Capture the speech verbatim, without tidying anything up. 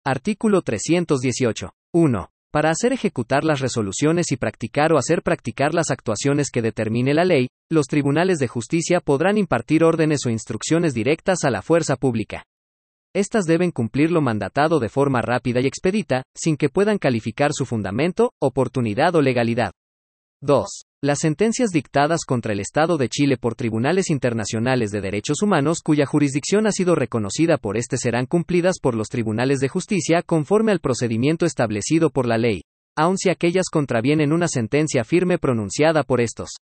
Artículo trescientos dieciocho. uno. Para hacer ejecutar las resoluciones y practicar o hacer practicar las actuaciones que determine la ley, los tribunales de justicia podrán impartir órdenes o instrucciones directas a la fuerza pública. Estas deben cumplir lo mandatado de forma rápida y expedita, sin que puedan calificar su fundamento, oportunidad o legalidad. dos. Las sentencias dictadas contra el Estado de Chile por tribunales internacionales de derechos humanos cuya jurisdicción ha sido reconocida por este serán cumplidas por los tribunales de justicia conforme al procedimiento establecido por la ley, aun si aquellas contravienen una sentencia firme pronunciada por estos.